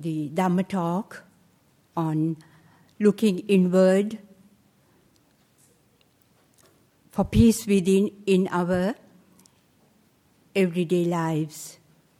the Dhamma talk on looking inward for peace within in our everyday lives.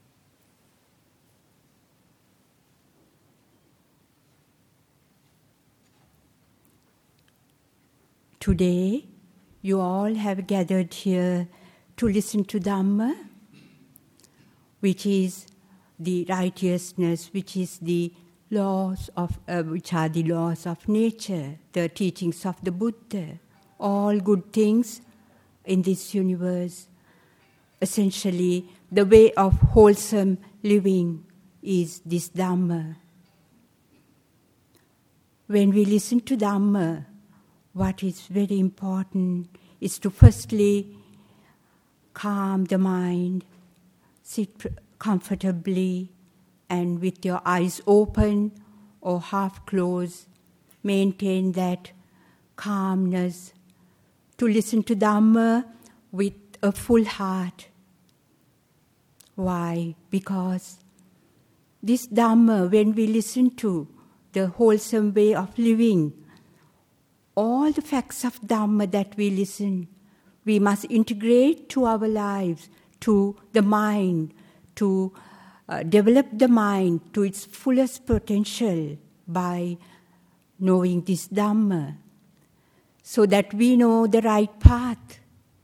Today, you all have gathered here to listen to Dhamma, which is the righteousness, which is the laws of, which are the laws of nature, the teachings of the Buddha, all good things in this universe. Essentially, the way of wholesome living is this Dhamma. When we listen to Dhamma, what is very important is to firstly calm the mind, sit comfortably, and with your eyes open or half closed, maintain that calmness, to listen to Dhamma with a full heart. Why? Because this Dhamma, when we listen to the wholesome way of living, all the facts of Dhamma that we listen, we must integrate to our lives, to the mind, to develop the mind to its fullest potential by knowing this Dhamma, so that we know the right path,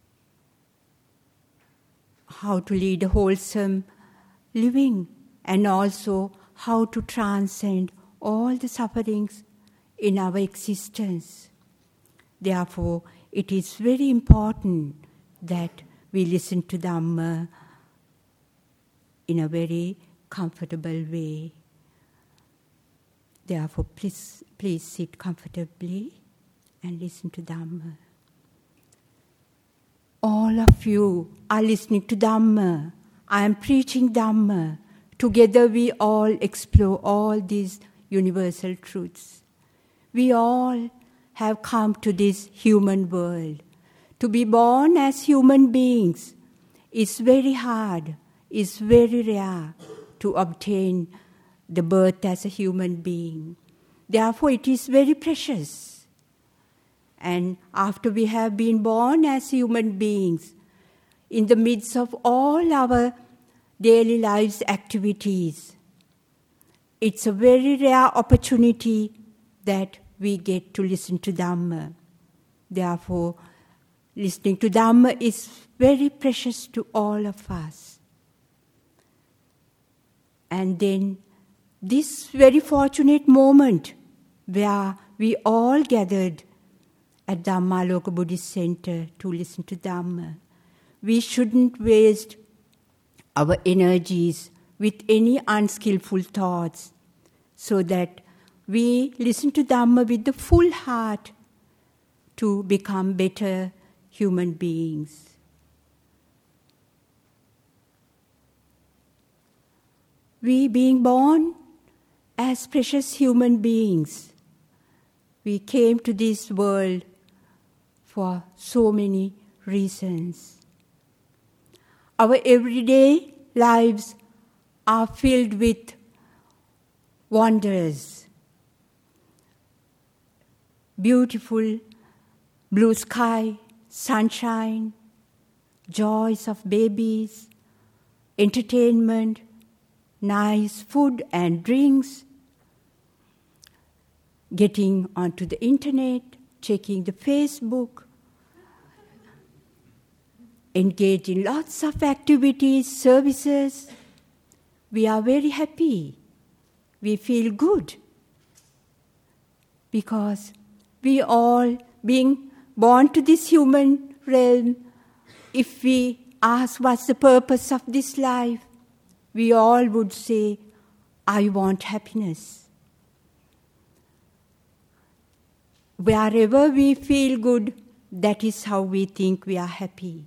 how to lead a wholesome living, and also how to transcend all the sufferings in our existence. Therefore, it is very important that we listen to Dhamma in a very comfortable way. Therefore, please sit comfortably and listen to Dhamma. All of you are listening to Dhamma. I am preaching Dhamma. Together we all explore all these universal truths. We all have come to this human world. To be born as human beings is very hard, is very rare to obtain the birth as a human being. Therefore, it is very precious. And after we have been born as human beings, in the midst of all our daily lives activities, it's a very rare opportunity that we get to listen to Dhamma. Therefore, listening to Dhamma is very precious to all of us. And then, this very fortunate moment where we all gathered at Dhammaloka Buddhist Center to listen to Dhamma, we shouldn't waste our energies with any unskillful thoughts, so that we listen to Dhamma with the full heart to become better human beings. We being born as precious human beings, we came to this world for so many reasons. Our everyday lives are filled with wonders. Beautiful blue sky, sunshine, joys of babies, entertainment, nice food and drinks, getting onto the internet, checking the Facebook, engage in lots of activities, services. We are very happy. We feel good because we all, being born to this human realm, if we ask what's the purpose of this life, we all would say, I want happiness. Wherever we feel good, that is how we think we are happy.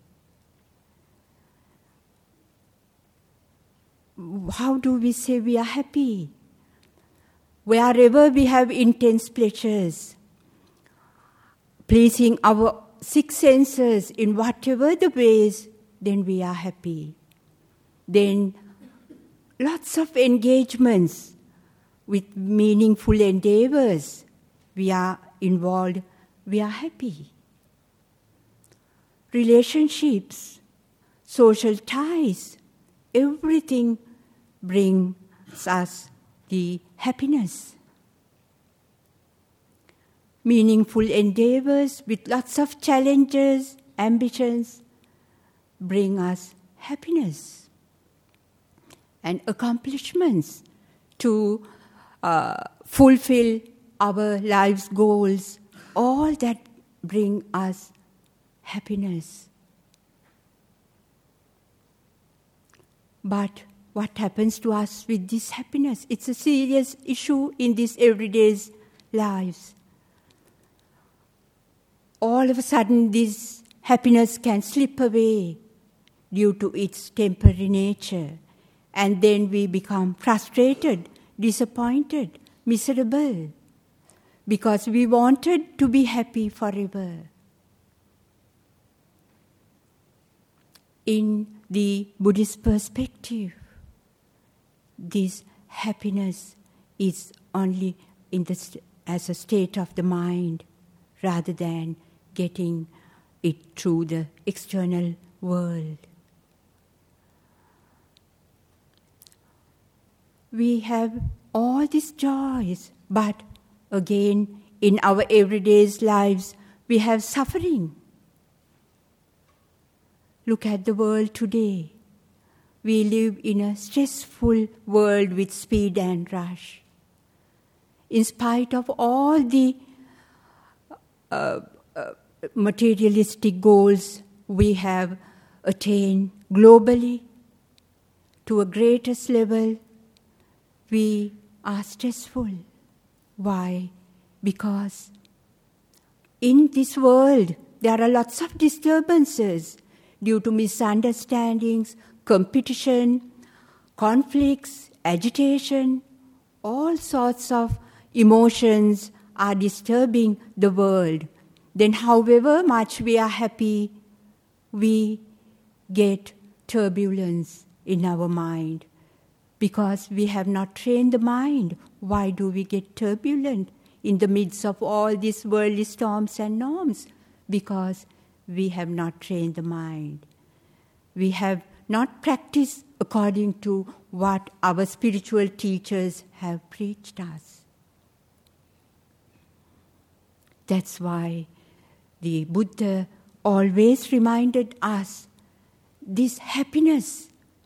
How do we say we are happy? Wherever we have intense pleasures, pleasing our six senses in whatever the ways, then we are happy. Then lots of engagements, with meaningful endeavors we are involved, we are happy. Relationships, social ties, everything brings us the happiness. Meaningful endeavors with lots of challenges, ambitions, bring us happiness. And accomplishments to fulfill our life's goals, all that bring us happiness. But what happens to us with this happiness? It's a serious issue in these everyday lives. All of a sudden, this happiness can slip away due to its temporary nature. And then we become frustrated, disappointed, miserable, because we wanted to be happy forever. In the Buddhist perspective, this happiness is only as a state of the mind rather than getting it through the external world. We have all these joys, but again, in our everyday lives, we have suffering. Look at the world today. We live in a stressful world with speed and rush. In spite of all the materialistic goals we have attained globally to a greatest level, we are stressful. Why? Because in this world there are lots of disturbances due to misunderstandings, competition, conflicts, agitation. All sorts of emotions are disturbing the world. Then however much we are happy, we get turbulence in our mind. Because we have not trained the mind, why do we get turbulent in the midst of all these worldly storms and norms? Because we have not trained the mind. We have not practiced according to what our spiritual teachers have preached us. That's why the Buddha always reminded us this happiness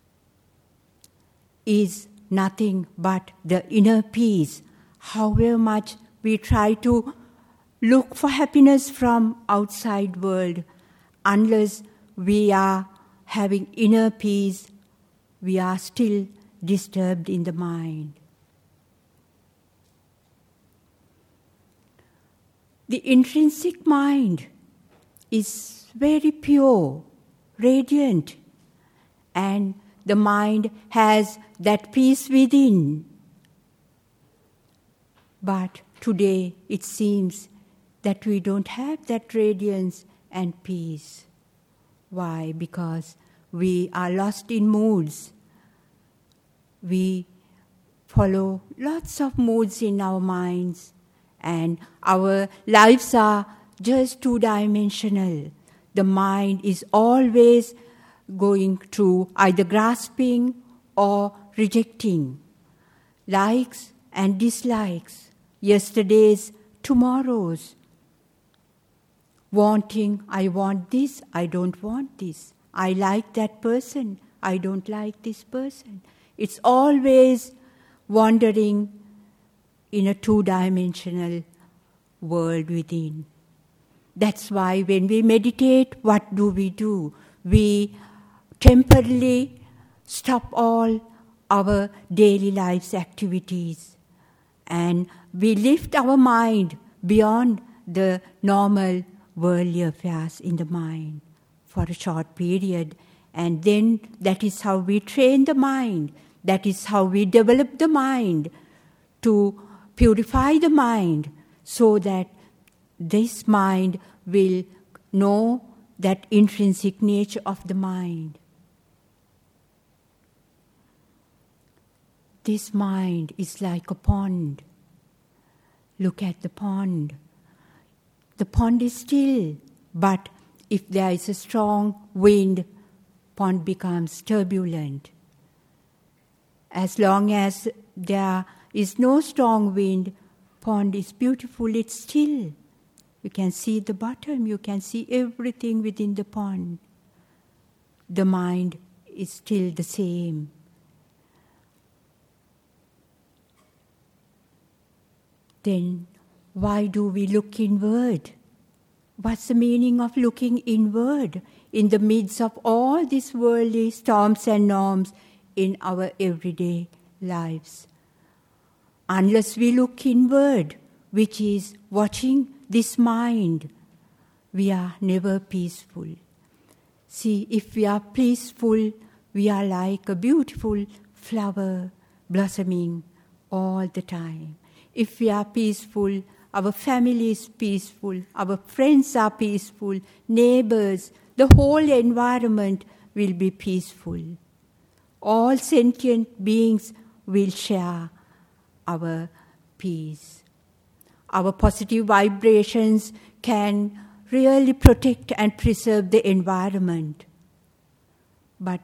is nothing but the inner peace. However much we try to look for happiness from outside world, unless we are having inner peace, we are still disturbed in the mind. The intrinsic mind is very pure, radiant, and the mind has that peace within. But today it seems that we don't have that radiance and peace. Why? Because we are lost in moods. We follow lots of moods in our minds, and our lives are just two-dimensional. The mind is always going through either grasping or rejecting, likes and dislikes, yesterday's, tomorrow's, wanting, I want this, I don't want this, I like that person, I don't like this person. It's always wandering in a two-dimensional world within. That's why when we meditate, what do? We temporarily stop all our daily life's activities and we lift our mind beyond the normal worldly affairs in the mind for a short period, and then that is how we train the mind, that is how we develop the mind to purify the mind so that this mind will know that intrinsic nature of the mind. This mind is like a pond. Look at the pond. The pond is still, but if there is a strong wind, pond becomes turbulent. As long as there is no strong wind, pond is beautiful, it's still. You can see the bottom, you can see everything within the pond. The mind is still the same. Then why do we look inward? What's the meaning of looking inward in the midst of all these worldly storms and norms in our everyday lives? Unless we look inward, which is watching this mind, we are never peaceful. See, if we are peaceful, we are like a beautiful flower blossoming all the time. If we are peaceful, our family is peaceful, our friends are peaceful, neighbors, the whole environment will be peaceful. All sentient beings will share our peace. Our positive vibrations can really protect and preserve the environment. But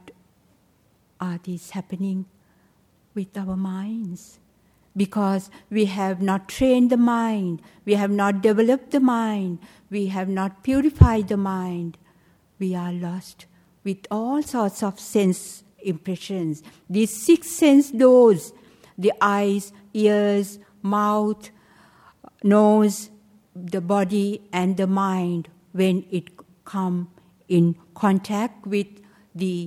are these happening with our minds? Because we have not trained the mind, we have not developed the mind, we have not purified the mind. We are lost with all sorts of sense impressions. These 6 sense doors, the eyes, ears, mouth, nose, the body and the mind, when it come in contact with the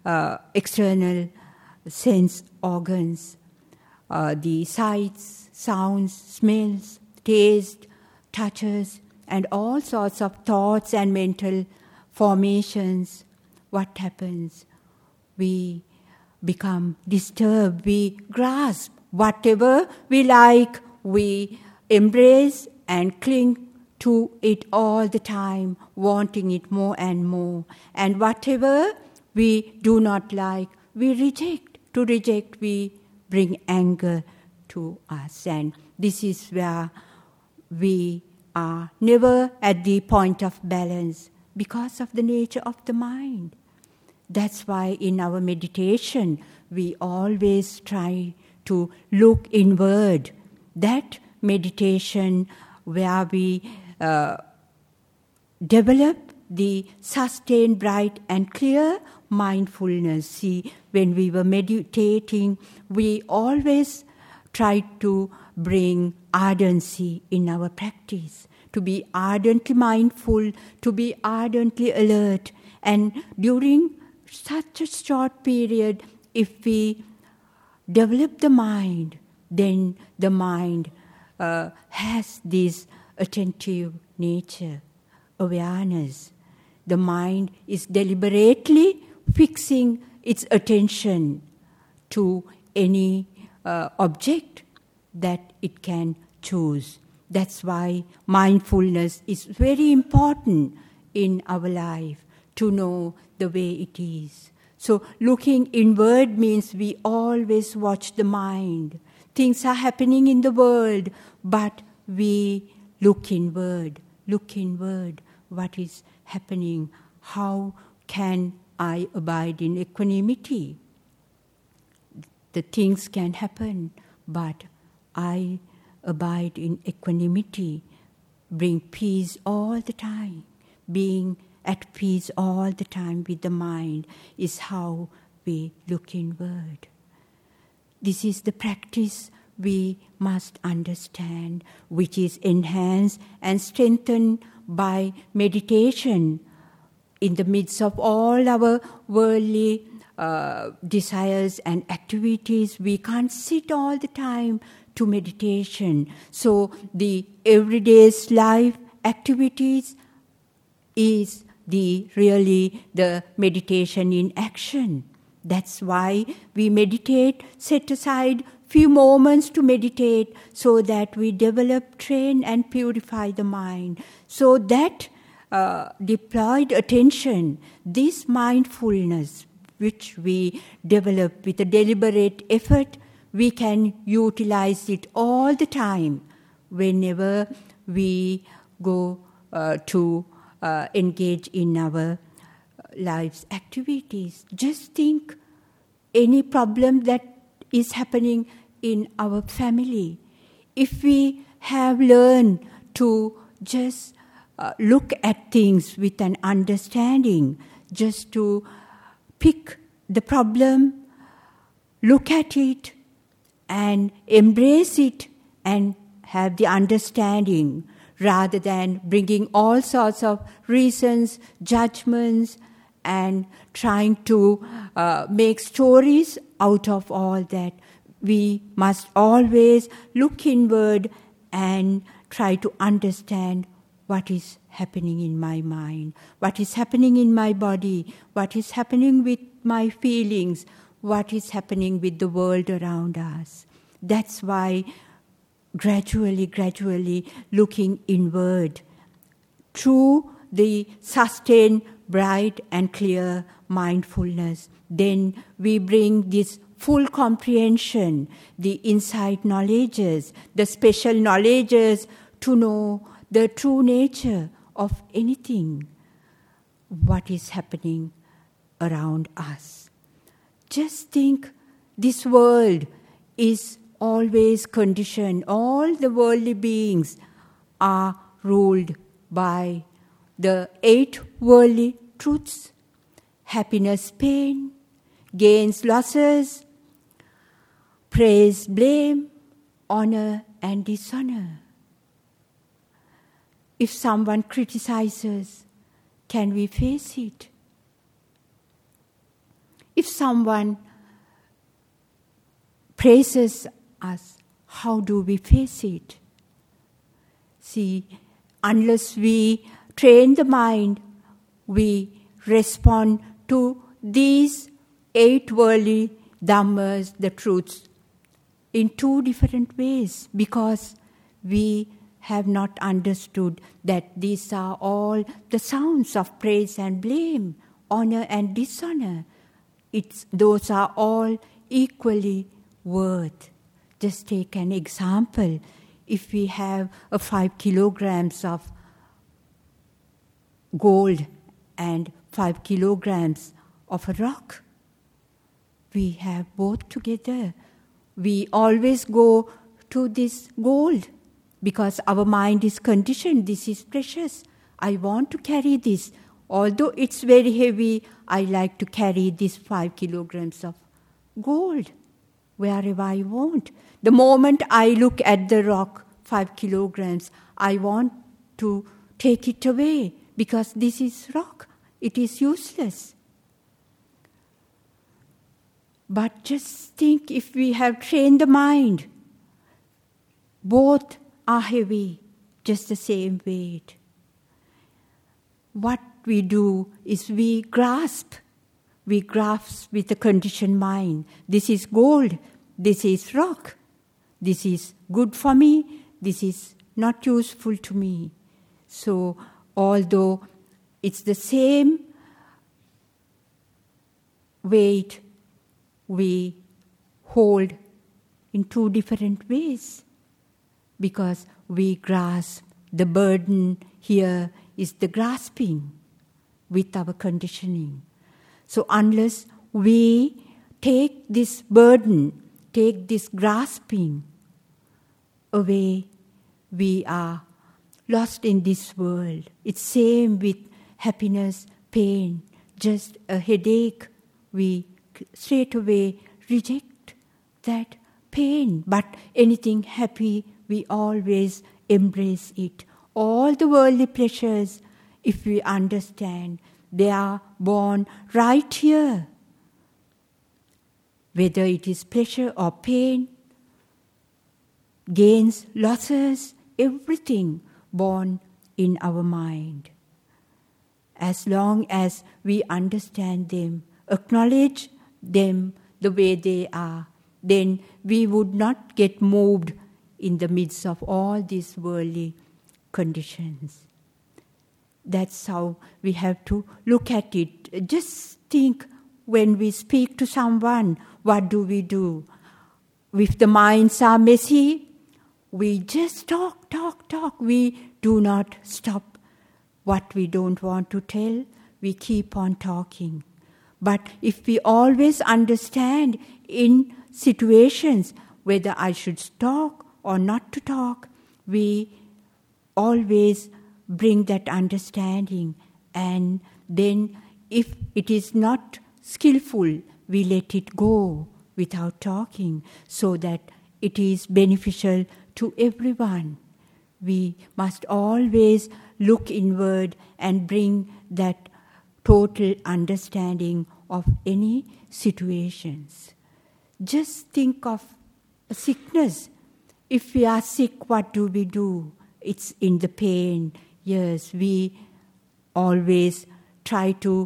external sense organs, the sights, sounds, smells, taste, touches, and all sorts of thoughts and mental formations, what happens? We become disturbed, we grasp whatever we like, we embrace and cling to it all the time, wanting it more and more. And whatever we do not like, we reject. To reject, we bring anger to us. And this is where we are never at the point of balance because of the nature of the mind. That's why in our meditation, we always try to look inward. That meditation where we develop the sustained, bright and clear mindfulness. See, when we were meditating, we always tried to bring ardency in our practice, to be ardently mindful, to be ardently alert. And during such a short period, if we develop the mind, then the mind has this attentive nature, awareness. The mind is deliberately fixing its attention to any object that it can choose. That's why mindfulness is very important in our life, to know the way it is. So looking inward means we always watch the mind. Things are happening in the world, but we look inward. Look inward. What is happening? How can I abide in equanimity? The things can happen, but I abide in equanimity, bring peace all the time. Being at peace all the time with the mind is how we look inward. This is the practice we must understand, which is enhanced and strengthened by meditation. In the midst of all our worldly desires and activities, we can't sit all the time to meditation. So the everyday's life activities is really the meditation in action. That's why we meditate, set aside few moments to meditate so that we develop, train and purify the mind. So that deployed attention, this mindfulness which we develop with a deliberate effort, we can utilize it all the time whenever we go to engage in our life's activities. Just think any problem that is happening in our family. If we have learned to just look at things with an understanding, just to pick the problem, look at it, and embrace it, and have the understanding, rather than bringing all sorts of reasons, judgments, and trying to make stories out of all that. We must always look inward and try to understand what is happening in my mind, what is happening in my body, what is happening with my feelings, what is happening with the world around us. That's why gradually looking inward through the sustained, bright and clear mindfulness, then we bring this full comprehension, the insight knowledges, the special knowledges to know the true nature of anything, what is happening around us. Just think, this world is always conditioned. All the worldly beings are ruled by the 8 worldly truths: happiness, pain, gains, losses, praise, blame, honor and dishonor. If someone criticizes, can we face it? If someone praises us, how do we face it? See, unless we train the mind, we respond to these 8 worldly dhammas, the truths, in 2 different ways, because we have not understood that these are all the sounds of praise and blame, honor and dishonor. Those are all equally worth. Just take an example. If we have 5 kilograms of gold and 5 kilograms of a rock, we have both together. We always go to this gold because our mind is conditioned. This is precious. I want to carry this. Although it's very heavy, I like to carry this 5 kilograms of gold wherever I want. The moment I look at the rock, 5 kilograms, I want to take it away because this is rock. It is useless. But just think, if we have trained the mind, both are heavy, just the same weight. What we do is we grasp with a conditioned mind. This is gold, this is rock, this is good for me, this is not useful to me. So, although it's the same weight, we hold in 2 different ways because we grasp. The burden here is the grasping with our conditioning. So unless we take this burden, take this grasping away, we are lost in this world. It's same with happiness, pain, just a headache. We straight away reject that pain. But anything happy, we always embrace it. All the worldly pleasures, if we understand, they are born right here. Whether it is pleasure or pain, gains, losses, everything born in our mind. As long as we understand them, acknowledge them the way they are, then we would not get moved in the midst of all these worldly conditions. That's how we have to look at it. Just think, when we speak to someone, what do we do? if the minds are messy, we just talk. We do not stop what we don't want to tell. We keep on talking. But if we always understand in situations whether I should talk or not to talk, we always bring that understanding. And then if it is not skillful, we let it go without talking so that it is beneficial to everyone. We must always look inward and bring that total understanding of any situations. Just think of a sickness. If we are sick, what do? It's in the pain. Yes, we always try to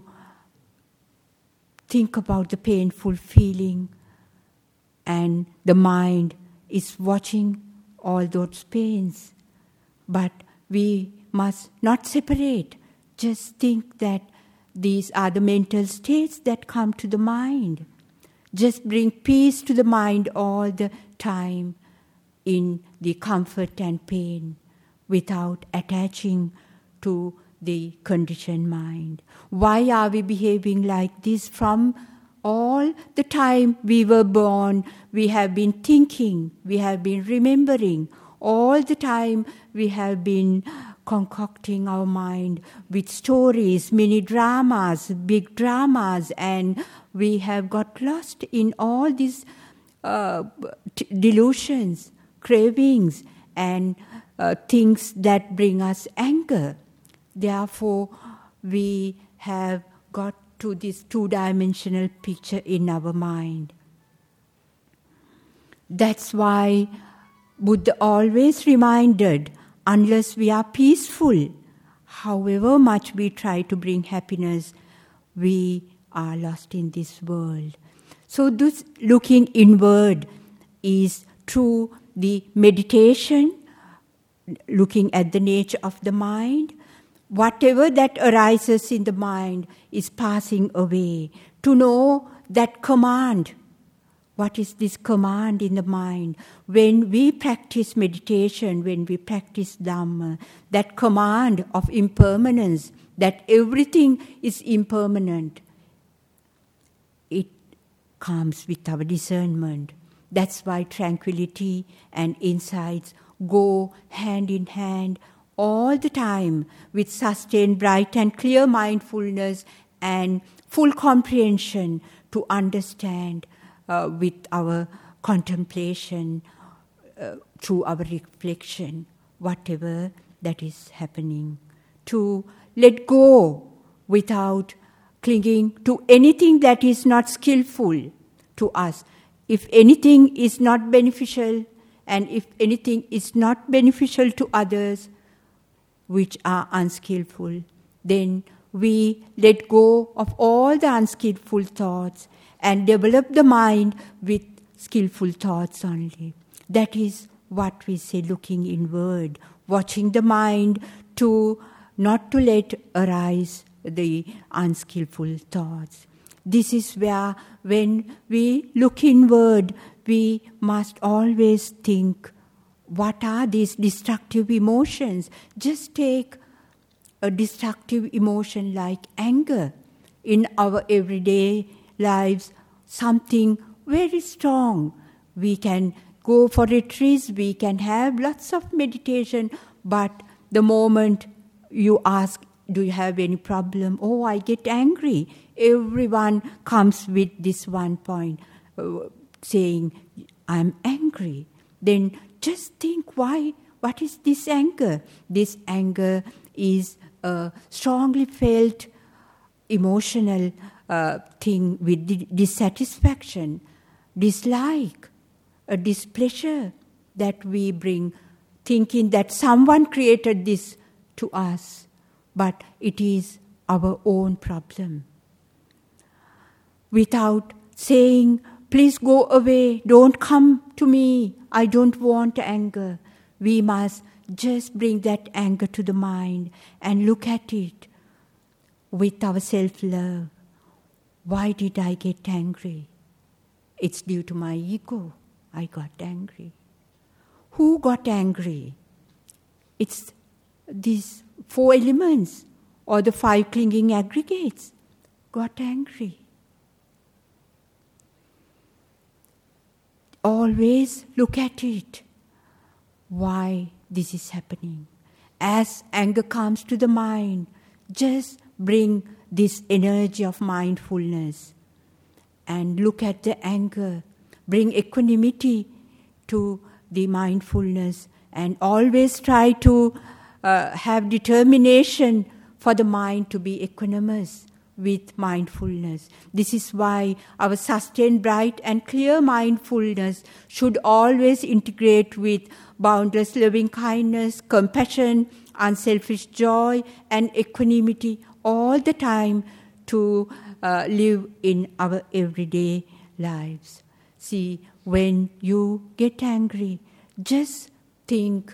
think about the painful feeling, and the mind is watching all those pains. But we must not separate. Just think that these are the mental states that come to the mind. Just bring peace to the mind all the time in the comfort and pain without attaching to the conditioned mind. Why are we behaving like this? From all the time we were born, we have been thinking, we have been remembering. All the time we have been concocting our mind with stories, mini dramas, big dramas, and we have got lost in all these delusions, cravings, and things that bring us anger. Therefore, we have got to this two-dimensional picture in our mind. That's why Buddha always reminded, unless we are peaceful, however much we try to bring happiness, we are lost in this world. So this looking inward is through the meditation, looking at the nature of the mind. Whatever that arises in the mind is passing away. To know that command. What is this command in the mind? When we practice meditation, when we practice Dhamma, that command of impermanence, that everything is impermanent, it comes with our discernment. That's why tranquility and insights go hand in hand all the time with sustained bright and clear mindfulness and full comprehension to understand with our contemplation, through our reflection, whatever that is happening. To let go without clinging to anything that is not skillful to us. If anything is not beneficial, and if anything is not beneficial to others, which are unskillful, then we let go of all the unskillful thoughts and develop the mind with skillful thoughts only. That is what we say looking inward, watching the mind to not to let arise the unskillful thoughts. This is where when we look inward, we must always think, what are these destructive emotions? Just take a destructive emotion like anger. In our everyday lives, something very strong. We can go for retreats, we can have lots of meditation, but the moment you ask, do you have any problem? Oh, I get angry. Everyone comes with this one point, saying, I'm angry. Then just think, why? What is this anger? This anger is a strongly felt emotional thing with dissatisfaction, dislike, a displeasure that we bring, thinking that someone created this to us, but it is our own problem. Without saying, please go away, don't come to me, I don't want anger, we must just bring that anger to the mind and look at it with our self-love. Why did I get angry? It's due to my ego. I got angry. Who got angry? It's these 4 elements or the 5 clinging aggregates got angry. Always look at it. Why this is happening? As anger comes to the mind, just bring this energy of mindfulness and look at the anger. Bring equanimity to the mindfulness and always try to have determination for the mind to be equanimous with mindfulness. This is why our sustained, bright and clear mindfulness should always integrate with boundless loving kindness, compassion, unselfish joy and equanimity all the time to live in our everyday lives. See, when you get angry, just think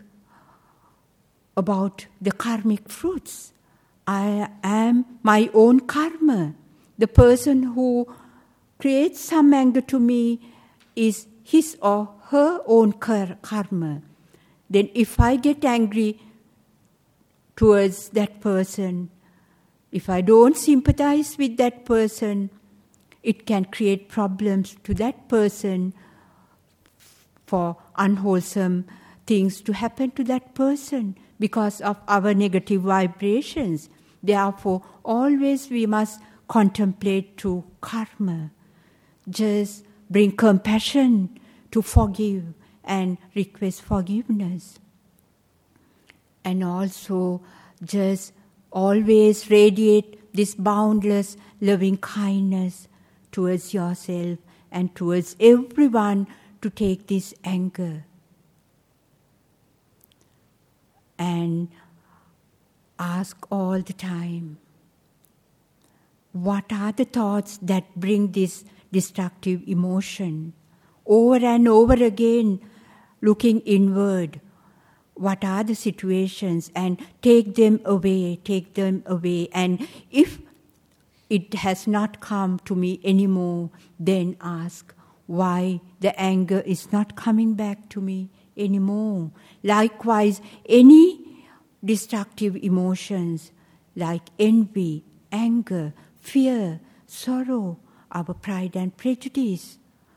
about the karmic fruits. I am my own karma. The person who creates some anger to me is his or her own karma. Then if I get angry towards that person, if I don't sympathize with that person, it can create problems to that person for unwholesome things to happen to that person because of our negative vibrations. Therefore, always we must contemplate through karma. Just bring compassion to forgive and request forgiveness. And also just always radiate this boundless loving kindness towards yourself and towards everyone to take this anger. And ask all the time, what are the thoughts that bring this destructive emotion? Over and over again, looking inward, what are the situations, and take them away. And if it has not come to me anymore, then ask why the anger is not coming back to me anymore. Likewise, any destructive emotions like envy, anger, fear, sorrow, our pride and prejudice,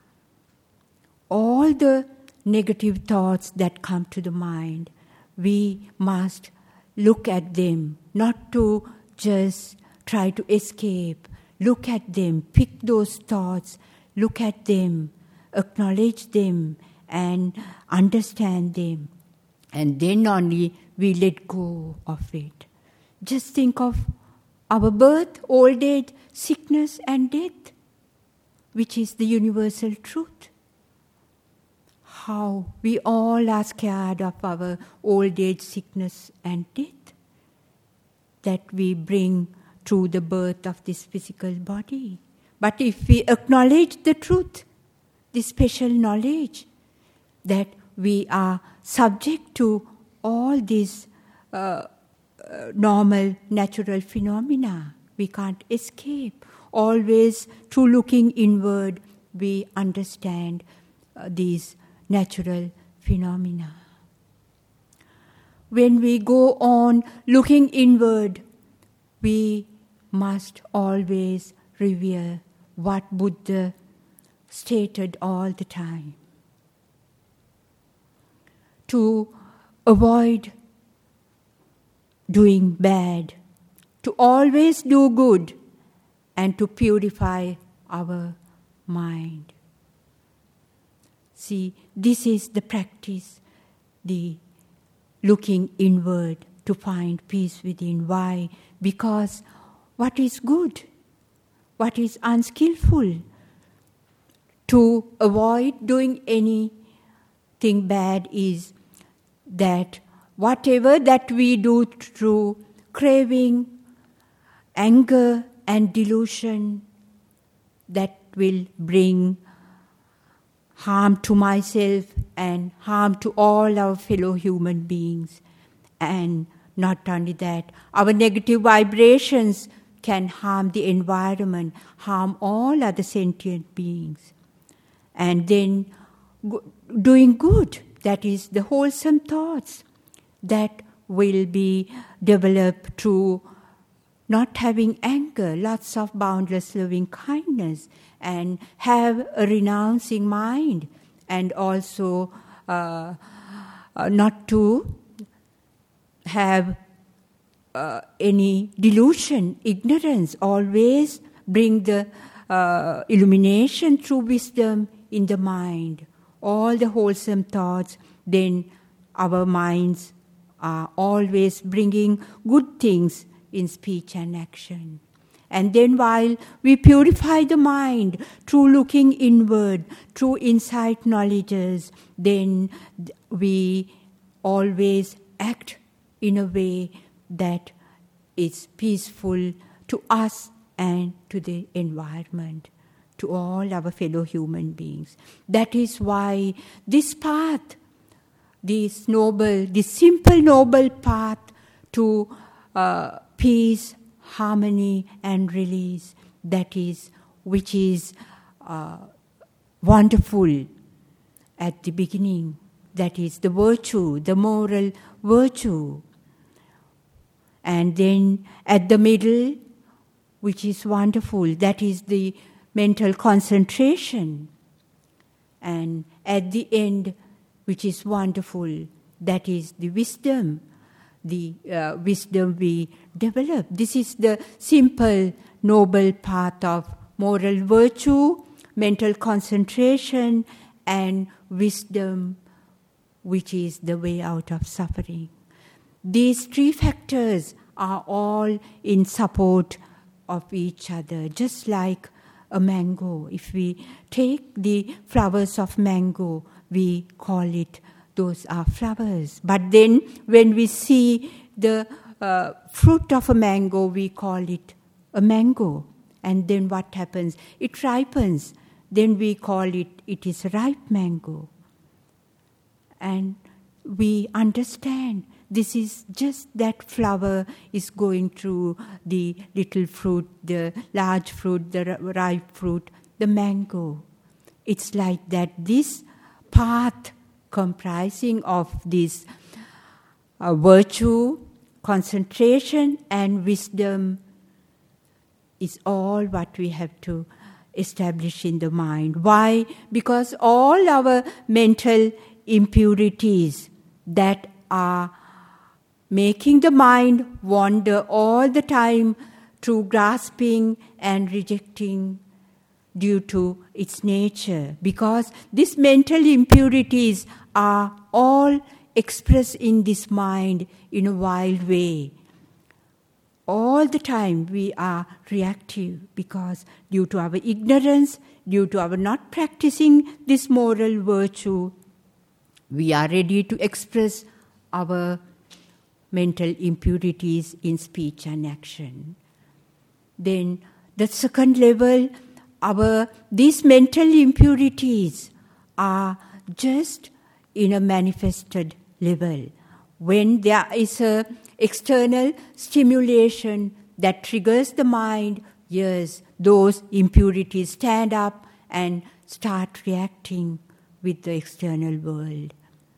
all the negative thoughts that come to the mind, we must look at them, not to just try to escape. Look at them, pick those thoughts, look at them, acknowledge them, and understand them. And then only we let go of it. Just think of our birth, old age, sickness and death, which is the universal truth. How we all are scared of our old age, sickness and death that we bring through the birth of this physical body. But if we acknowledge the truth, the special knowledge that we are subject to all these normal, natural phenomena, we can't escape. Always, through looking inward, we understand these natural phenomena. When we go on looking inward, we must always revere what Buddha stated all the time. To avoid doing bad, to always do good, and to purify our mind. See, this is the practice, the looking inward to find peace within. Why? Because what is good, what is unskillful, to avoid doing anything bad is that whatever that we do through craving, anger and delusion, that will bring harm to myself and harm to all our fellow human beings. And not only that, our negative vibrations can harm the environment, harm all other sentient beings. And then doing good, that is the wholesome thoughts that will be developed through not having anger, lots of boundless loving kindness, and have a renouncing mind, and also not to have any delusion, ignorance, always bring the illumination through wisdom in the mind. All the wholesome thoughts, then our minds are always bringing good things in speech and action. And then while we purify the mind through looking inward, through insight knowledges, then we always act in a way that is peaceful to us and to the environment, to all our fellow human beings. That is why this path, this simple noble path to peace, harmony and release, which is wonderful at the beginning, that is the virtue, the moral virtue. And then at the middle, which is wonderful, that is the mental concentration. And at the end, which is wonderful, that is the wisdom. The wisdom we develop. This is the simple, noble path of moral virtue, mental concentration, and wisdom, which is the way out of suffering. These three factors are all in support of each other, just like a mango. If we take the flowers of mango, we call it, those are flowers. But then when we see the fruit of a mango, we call it a mango. And then what happens? It ripens. Then we call it is a ripe mango. And we understand this is just that flower is going through the little fruit, the large fruit, the ripe fruit, the mango. It's like that. This path comprising of this virtue, concentration and wisdom is all what we have to establish in the mind. Why? Because all our mental impurities that are making the mind wander all the time through grasping and rejecting due to its nature, because these mental impurities are all expressed in this mind in a wild way. All the time we are reactive because due to our ignorance, due to our not practicing this moral virtue, we are ready to express our mental impurities in speech and action. Then the second level, these mental impurities are just in a manifested level. When there is a external stimulation that triggers the mind, yes, those impurities stand up and start reacting with the external world.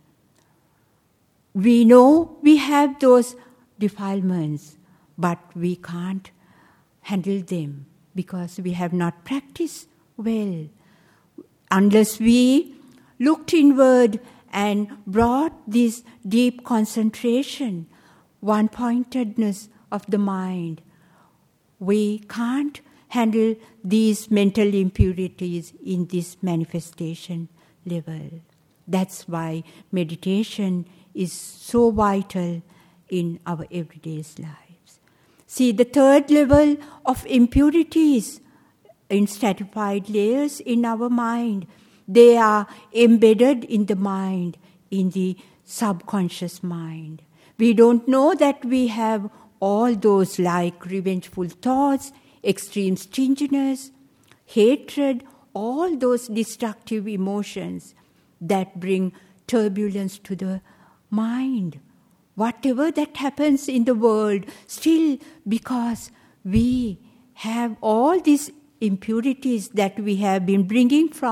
We know we have those defilements, but we can't handle them because we have not practiced well. Unless we looked inward and brought this deep concentration, one-pointedness of the mind, we can't handle these mental impurities in this manifestation level. That's why meditation is so vital in our everyday lives. See, the third level of impurities in stratified layers in our mind, they are embedded in the mind, in the subconscious mind. We don't know that we have all those like revengeful thoughts, extreme stinginess, hatred, all those destructive emotions that bring turbulence to the mind. Whatever that happens in the world, still because we have all these impurities that we have been bringing from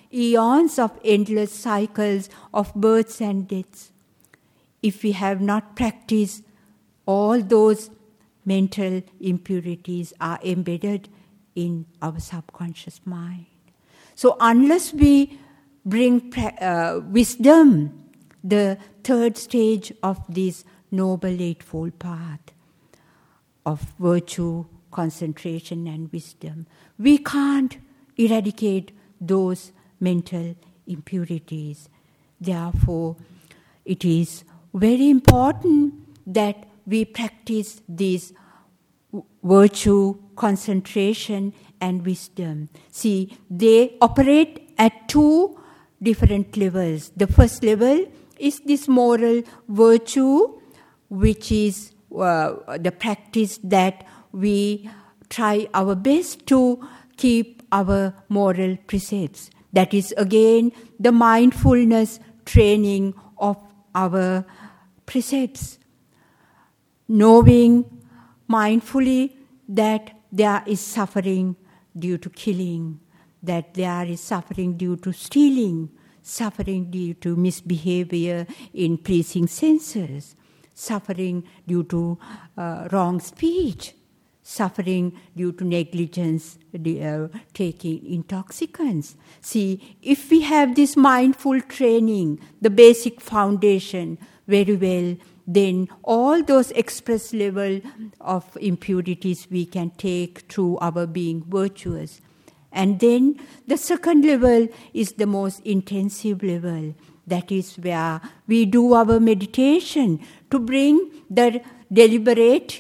eons of endless cycles of births and deaths. If we have not practiced, all those mental impurities are embedded in our subconscious mind. So unless we bring wisdom, the third stage of this Noble Eightfold Path of virtue, concentration and wisdom, we can't eradicate those mental impurities. Therefore, it is very important that we practice this virtue, concentration and wisdom. See, they operate at two different levels. The first level is this moral virtue, which is the practice that we try our best to keep our moral precepts. That is again the mindfulness training of our precepts. Knowing mindfully that there is suffering due to killing, that there is suffering due to stealing, suffering due to misbehavior in pleasing senses, suffering due to wrong speech, suffering due to negligence, taking intoxicants. See, if we have this mindful training, the basic foundation very well, then all those express level of impurities we can take through our being virtuous. And then the second level is the most intensive level. That is where we do our meditation to bring the deliberate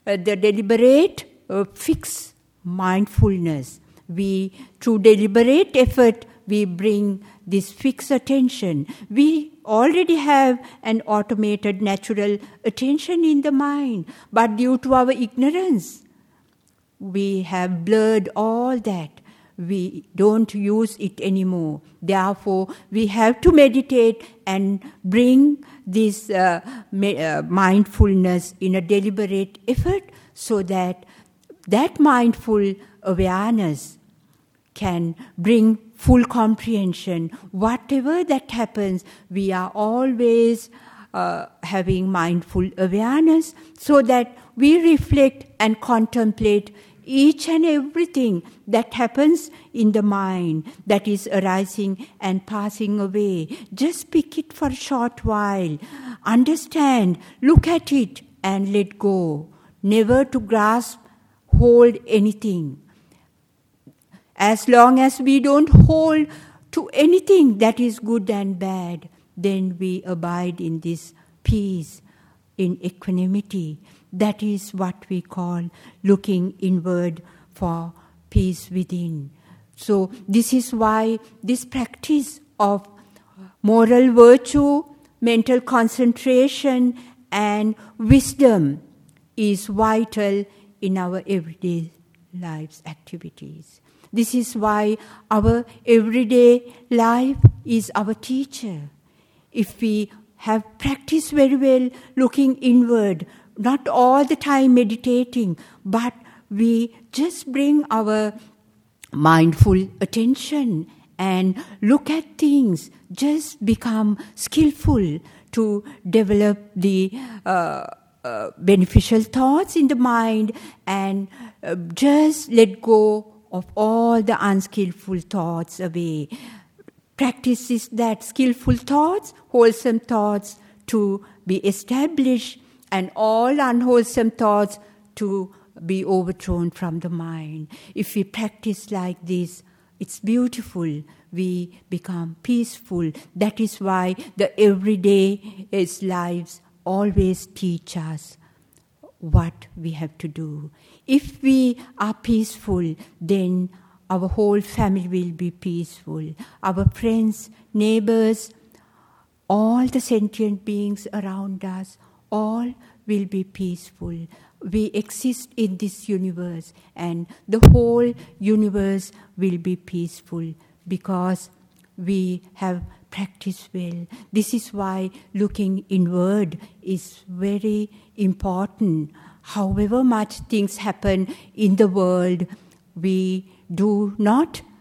fixed mindfulness. We, through deliberate effort, we bring this fixed attention. We already have an automated natural attention in the mind, but due to our ignorance, we have blurred all that. We don't use it anymore. Therefore, we have to meditate and bring this mindfulness in a deliberate effort so that that mindful awareness can bring full comprehension. Whatever that happens, we are always having mindful awareness so that we reflect and contemplate each and everything that happens in the mind that is arising and passing away. Just pick it for a short while. Understand, look at it and let go. Never to grasp, hold anything. As long as we don't hold to anything that is good and bad, then we abide in this peace, in equanimity. That is what we call looking inward for peace within. So this is why this practice of moral virtue, mental concentration and wisdom is vital in our everyday life's activities. This is why our everyday life is our teacher. If we have practiced very well looking inward, not all the time meditating, but we just bring our mindful attention and look at things, just become skillful to develop the beneficial thoughts in the mind and just let go of all the unskillful thoughts away. Practices that skillful thoughts, wholesome thoughts to be established and all unwholesome thoughts to be overthrown from the mind. If we practice like this, it's beautiful. We become peaceful. That is why the everyday lives always teach us what we have to do. If we are peaceful, then our whole family will be peaceful. Our friends, neighbors, all the sentient beings around us, all will be peaceful. We exist in this universe and the whole universe will be peaceful because we have practiced well. This is why looking inward is very important. However much things happen in the world, we do not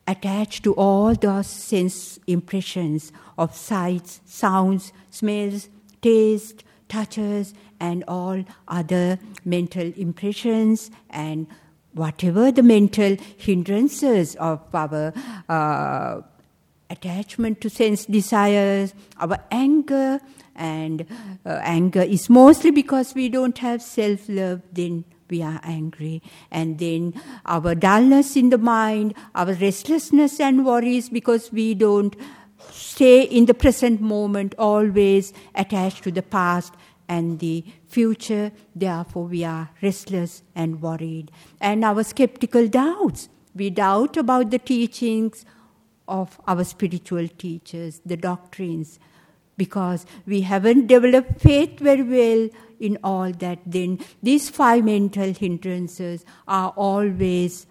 attached to all those sense impressions of sights, sounds, smells, taste, touches, and all other mental impressions, and whatever the mental hindrances of our attachment to sense desires, our anger, and anger is mostly because we don't have self-love, then we are angry. And then our dullness in the mind, our restlessness and worries because we don't stay in the present moment, always attached to the past and the future. Therefore, we are restless and worried. And our skeptical doubts. We doubt about the teachings of our spiritual teachers, the doctrines, because we haven't developed faith very well in all that. Then these 5 mental hindrances are always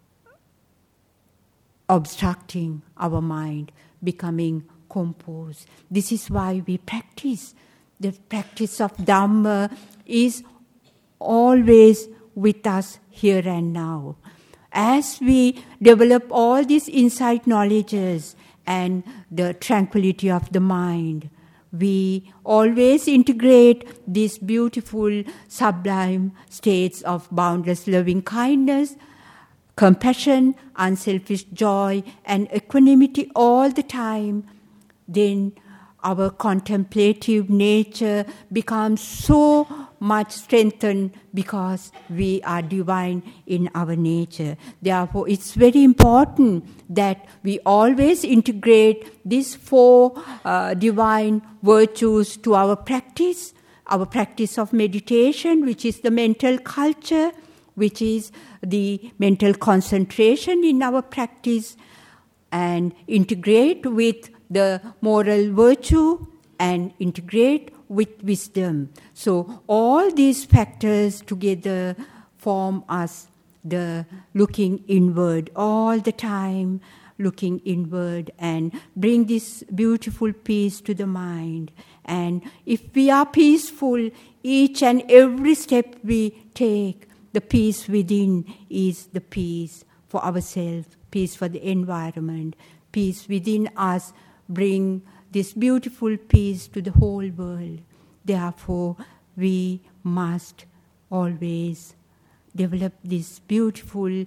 obstructing our mind, becoming composed. This is why we practice. The practice of Dhamma is always with us here and now. As we develop all these insight knowledges and the tranquility of the mind, we always integrate these beautiful, sublime states of boundless loving kindness, compassion, unselfish joy, and equanimity all the time. Then our contemplative nature becomes so much strengthened because we are divine in our nature. Therefore, it's very important that we always integrate these 4 divine virtues to our practice of meditation, which is the mental culture, which is the mental concentration in our practice, and integrate with the moral virtue and integrate with wisdom. So all these factors together form us the looking inward all the time, looking inward, and bring this beautiful peace to the mind. And if we are peaceful, each and every step we take, the peace within is the peace for ourselves, peace for the environment, peace within us bring this beautiful peace to the whole world. Therefore, we must always develop this beautiful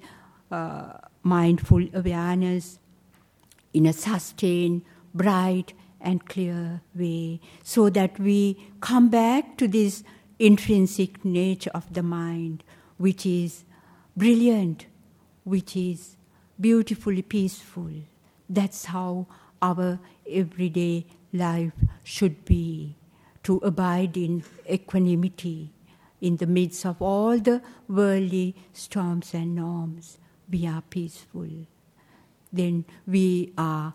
mindful awareness in a sustained, bright and clear way, so that we come back to this intrinsic nature of the mind, which is brilliant, which is beautifully peaceful. That's how our everyday life should be, to abide in equanimity in the midst of all the worldly storms and norms. We are peaceful. Then we are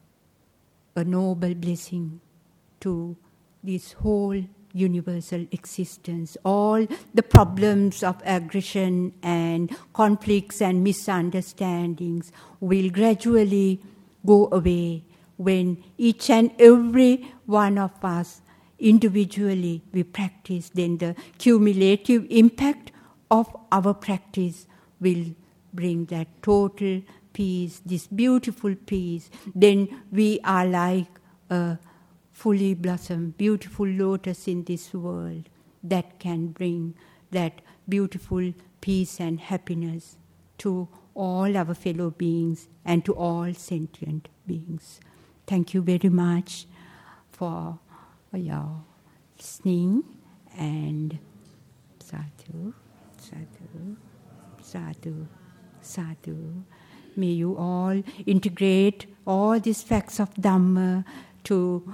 a noble blessing to this whole universal existence. All the problems of aggression and conflicts and misunderstandings will gradually go away when each and every one of us individually we practice. Then the cumulative impact of our practice will bring that total peace, this beautiful peace. Then we are like a fully blossomed, beautiful lotus in this world that can bring that beautiful peace and happiness to all our fellow beings and to all sentient beings. Thank you very much for your listening, and sadhu, sadhu, sadhu, sadhu. May you all integrate all these facts of Dhamma to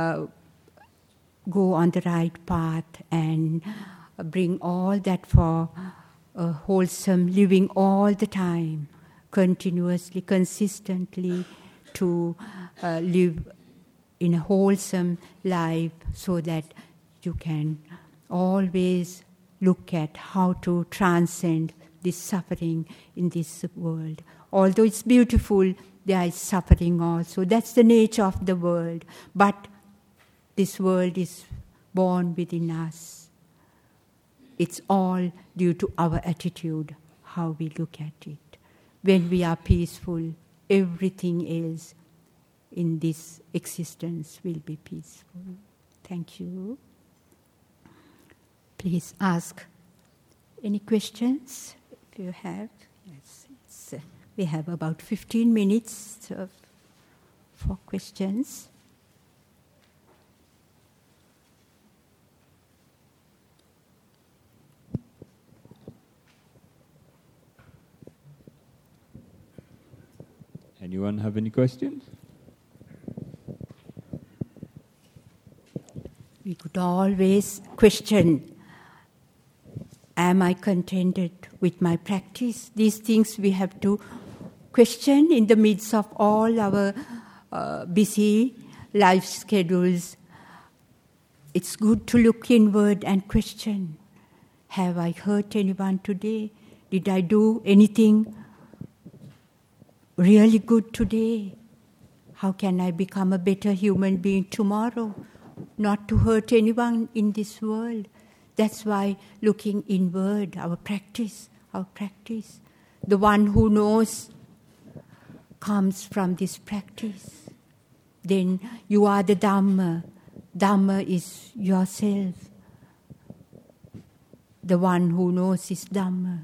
go on the right path and bring all that for a wholesome living all the time, continuously, consistently, to live in a wholesome life, so that you can always look at how to transcend this suffering in this world. Although it's beautiful, there is suffering also. That's the nature of the world. But this world is born within us. It's all due to our attitude, how we look at it. When we are peaceful, everything else in this existence will be peaceful. Thank you. Please ask any questions if you have. Yes, we have about 15 minutes for questions. Anyone have any questions? We could always question, am I contented with my practice? These things we have to question in the midst of all our busy life schedules. It's good to look inward and question, have I hurt anyone today? Did I do anything really good today? How can I become a better human being tomorrow? Not to hurt anyone in this world. That's why looking inward, our practice, the one who knows comes from this practice. Then you are the Dhamma. Dhamma is yourself. The one who knows is Dhamma.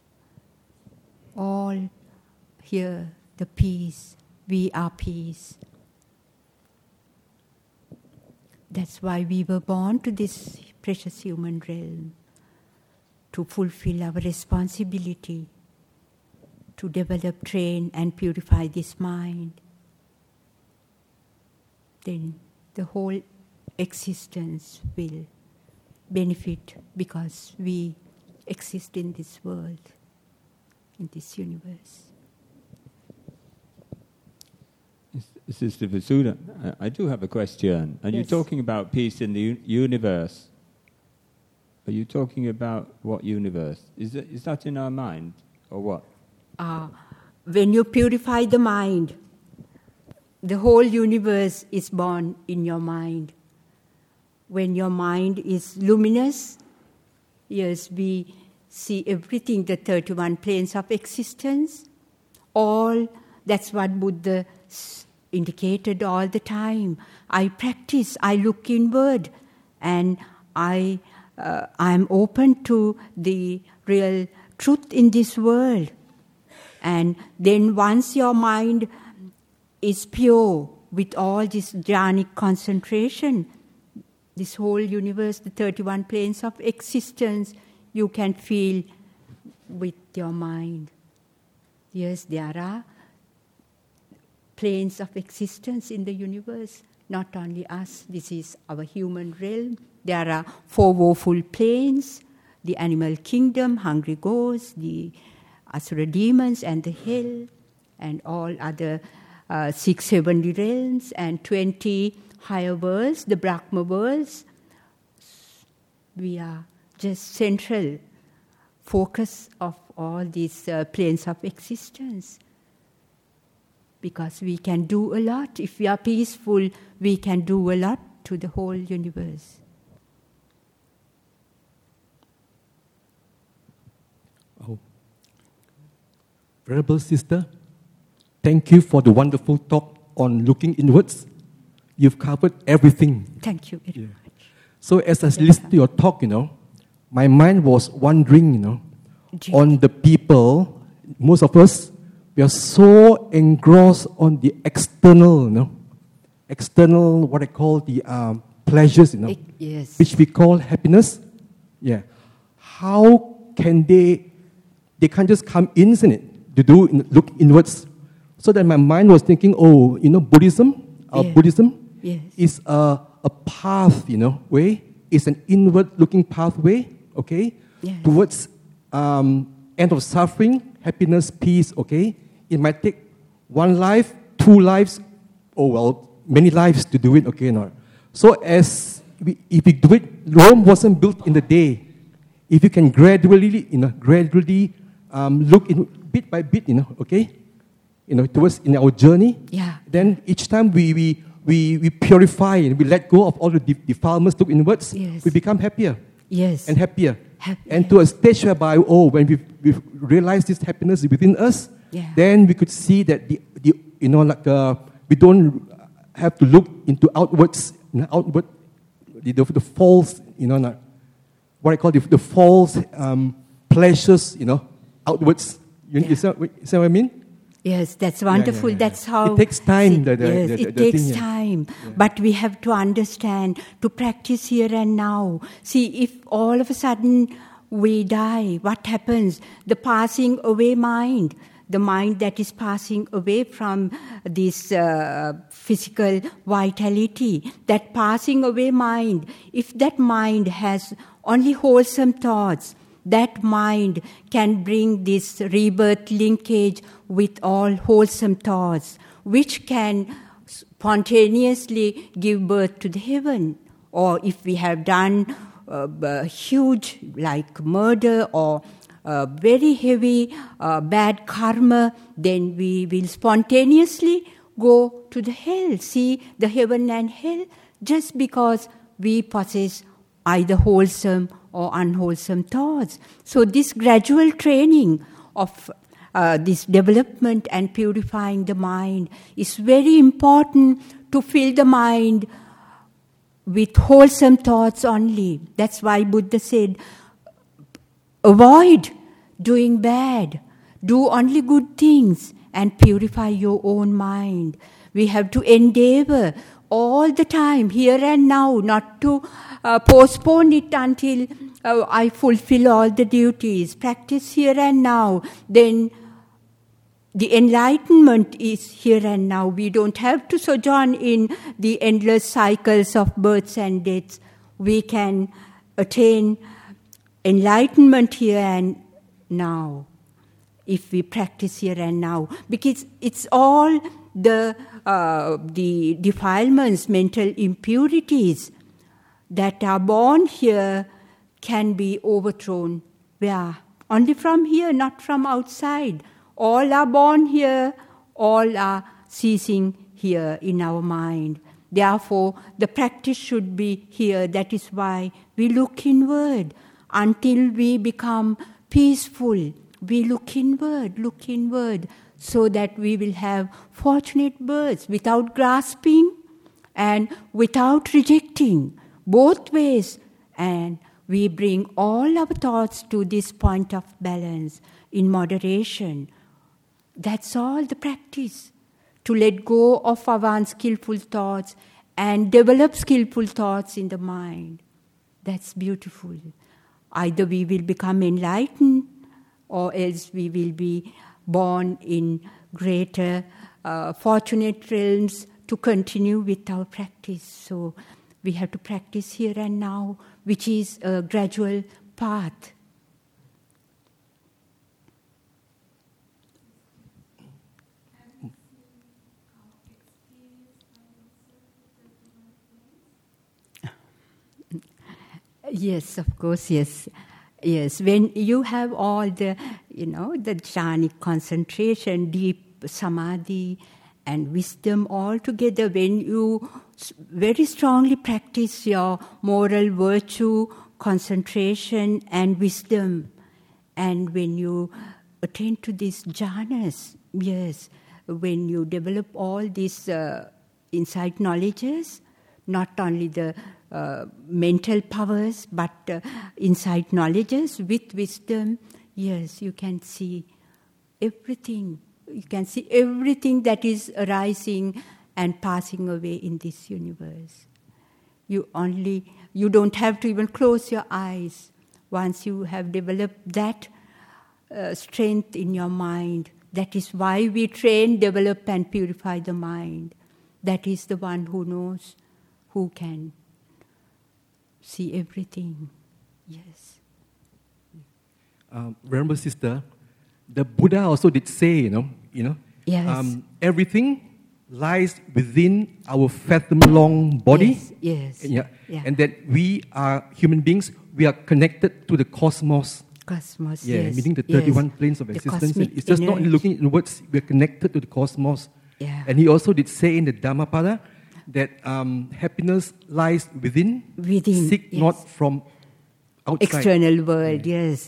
All here, the peace. We are peace. That's why we were born to this precious human realm, to fulfill our responsibility, to develop, train, and purify this mind. Then the whole existence will benefit because we exist in this world, in this universe. Sister Vasudha, I do have a question. Are you talking about peace in the universe? Are you talking about what universe? Is that in our mind or what? When you purify the mind, the whole universe is born in your mind. When your mind is luminous, yes, we see everything, the 31 planes of existence. All, that's what Buddha indicated all the time. I practice, I look inward, and I am open to the real truth in this world. And then once your mind is pure with all this jhanic concentration, this whole universe, the 31 planes of existence, you can feel with your mind. Yes, there are planes of existence in the universe, not only us. This is our human realm. There are 4 woeful planes, the animal kingdom, hungry ghosts, the asura demons and the hell, and all other 6 heavenly realms, and 20 higher worlds, the Brahma worlds. We are just central focus of all these planes of existence. Because we can do a lot. If we are peaceful, we can do a lot to the whole universe. Oh. Venerable Sister, thank you for the wonderful talk on looking inwards. You've covered everything. Thank you very much. So as I listened to your talk, my mind was wondering, on the people, most of us, we are so engrossed on the external, what I call the pleasures, yes, which we call happiness. Yeah. How can they can't just come in, isn't it, to look inwards? So that my mind was thinking, Buddhism is a path, way. It's an inward-looking pathway, okay, towards end of suffering, happiness, peace, okay. It might take 1 life, 2 lives, many lives to do it, okay, no. So if we do it, Rome wasn't built in a day. If you can gradually look in bit by bit, okay, towards in our journey, then each time we purify and we let go of all the defilements, look inwards, we become happier, and happier. And to a stage whereby, when we realize this happiness within us, Yeah. then we could see that we don't have to look into outwards, the false, what I call the false pleasures, outwards. Is that what I mean? Yes, that's wonderful. Yeah. That's how... It takes time. It takes time. Yeah. But we have to understand, to practice here and now. See, if all of a sudden we die, what happens? The passing away mind, the mind that is passing away from this physical vitality, that passing away mind, if that mind has only wholesome thoughts, that mind can bring this rebirth linkage with all wholesome thoughts, which can spontaneously give birth to the heaven. Or if we have done huge, like murder or very heavy bad karma, then we will spontaneously go to the hell, see the heaven and hell, just because we possess either wholesome or unwholesome thoughts. So this gradual training of this development and purifying the mind is very important to fill the mind with wholesome thoughts only. That's why Buddha said, avoid doing bad, do only good things and purify your own mind. We have to endeavor all the time, here and now, not to postpone it until I fulfill all the duties. Practice here and now. Then the enlightenment is here and now. We don't have to sojourn in the endless cycles of births and deaths. We can attain enlightenment here and now if we practice here and now. Because it's all the defilements, mental impurities that are born here can be overthrown. Where? Only from here, not from outside. All are born here, all are ceasing here in our mind. Therefore, the practice should be here. That is why we look inward. Until we become peaceful, we look inward, so that we will have fortunate births without grasping and without rejecting, both ways. And we bring all our thoughts to this point of balance in moderation. That's all the practice, to let go of our unskillful thoughts and develop skillful thoughts in the mind. That's beautiful. Either we will become enlightened, or else we will be born in greater fortunate realms to continue with our practice. So we have to practice here and now, which is a gradual path. Yes, of course, yes. Yes, when you have all the, the jhanic concentration, deep samadhi and wisdom all together, when you very strongly practice your moral virtue, concentration and wisdom, and when you attain to these jhanas, yes, when you develop all these insight knowledges, not only the mental powers, but insight knowledges with wisdom, yes, you can see everything. You can see everything that is arising and passing away in this universe. You don't have to even close your eyes. Once you have developed that strength in your mind, that is why we train, develop and purify the mind. That is the one who knows, who can see everything. Yes. Remember, sister, the Buddha also did say, yes. Everything lies within our fathom-long body. Yes. Yeah. And that we are human beings. We are connected to the cosmos. Cosmos. Yeah, yes. meaning the 31 planes of existence. It's just not looking inwards. We are connected to the cosmos. Yeah. And he also did say in the Dhammapada that happiness lies within. Seek not from outside. External world, yes.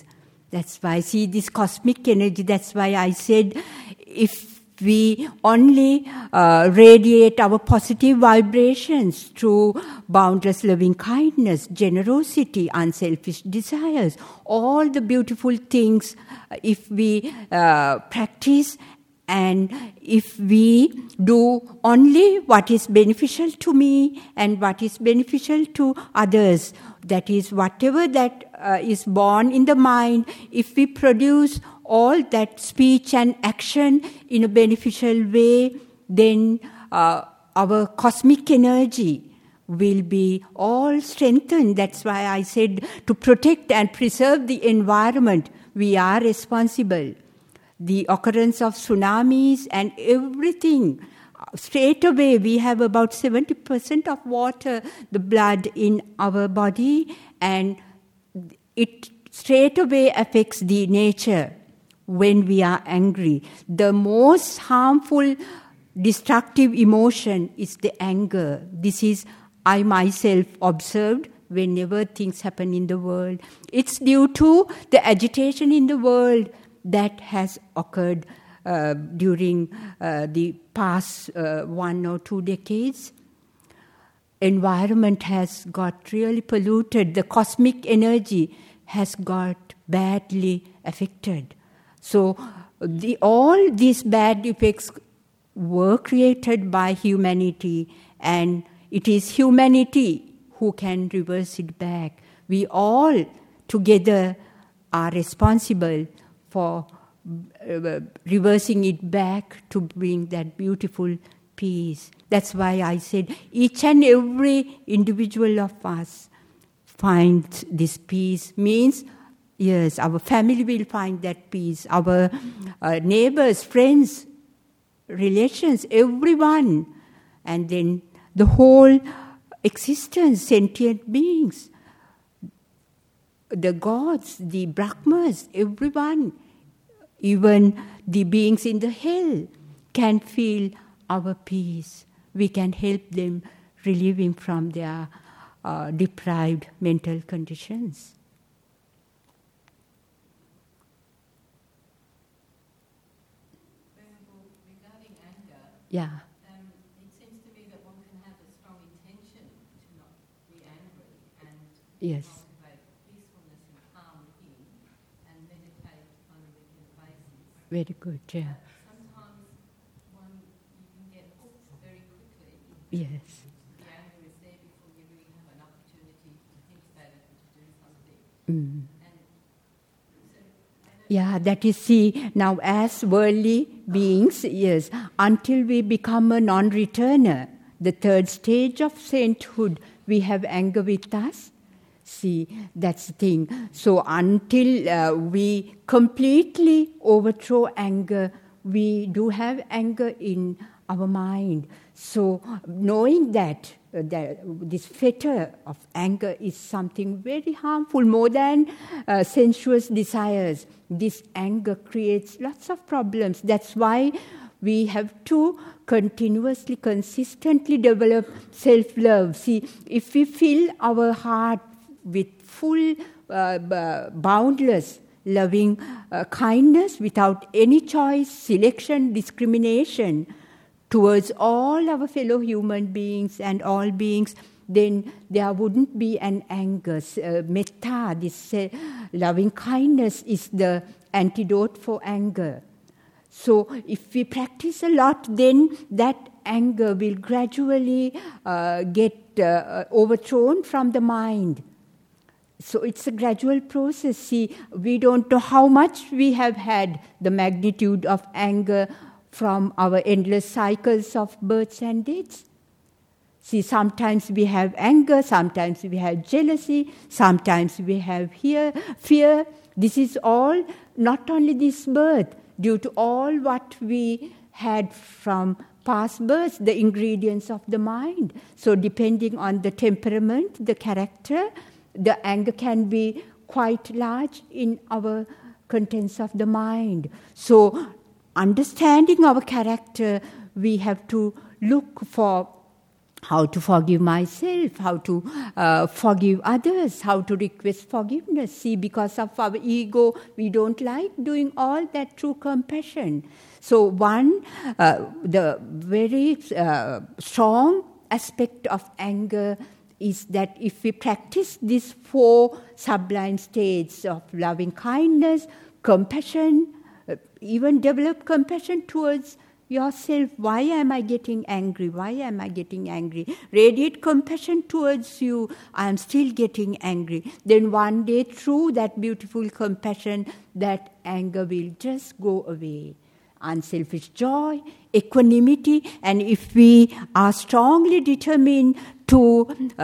That's why, see, this cosmic energy, that's why I said, if we only radiate our positive vibrations through boundless loving kindness, generosity, unselfish desires, all the beautiful things, if we practice, and if we do only what is beneficial to me and what is beneficial to others, that is, whatever that is born in the mind, if we produce all that speech and action in a beneficial way, then our cosmic energy will be all strengthened. That's why I said to protect and preserve the environment, we are responsible. The occurrence of tsunamis and everything, straight away we have about 70% of water, the blood in our body, and it straight away affects the nature when we are angry. The most harmful, destructive emotion is the anger. This is, I myself observed whenever things happen in the world. It's due to the agitation in the world that has occurred during the past 1 or 2 decades. Environment has got really polluted. The cosmic energy has got badly affected. So all these bad effects were created by humanity, and it is humanity who can reverse it back. We all together are responsible for reversing it back to bring that beautiful peace. That's why I said each and every individual of us finds this peace. Means, yes, our family will find that peace. Our neighbors, friends, relations, everyone. And then the whole existence, sentient beings, the gods, the Brahmas, everyone, even the beings in the hell can feel our peace. We can help them relieving from their deprived mental conditions. Regarding anger, Yeah. it seems to me that one can have a strong intention to not be angry and Yes. cultivate peacefulness and calm within and meditate on a regular basis. Very good, yeah. Sometimes you can get hooked very quickly. Yes. The anger is there before you really have an opportunity to think about it and to do something. Mm. And so, Yeah, that is, see, now as worldly beings, yes, until we become a non-returner, the third stage of sainthood, we have anger with us. See, that's the thing. So until we completely overthrow anger, we do have anger in our mind. So knowing that this fetter of anger is something very harmful, more than sensuous desires. This anger creates lots of problems. That's why we have to continuously, consistently develop self-love. See, if we fill our heart with full, boundless, loving kindness without any choice, selection, discrimination towards all our fellow human beings and all beings, then there wouldn't be an anger. Metta, this loving kindness, is the antidote for anger. So if we practice a lot, then that anger will gradually get overthrown from the mind. So it's a gradual process. See, we don't know how much we have had the magnitude of anger from our endless cycles of births and deaths. See, sometimes we have anger, sometimes we have jealousy, sometimes we have fear. This is all not only this birth, due to all what we had from past births, the ingredients of the mind. So depending on the temperament, the character, the anger can be quite large in our contents of the mind. So understanding our character, we have to look for how to forgive myself, how to forgive others, how to request forgiveness. See, because of our ego, we don't like doing all that through compassion. So the very strong aspect of anger is that if we practice these 4 sublime states of loving kindness, compassion, even develop compassion towards yourself. Why am I getting angry? Why am I getting angry? Radiate compassion towards you. I am still getting angry. Then one day, through that beautiful compassion, that anger will just go away. Unselfish joy, equanimity, and if we are strongly determined to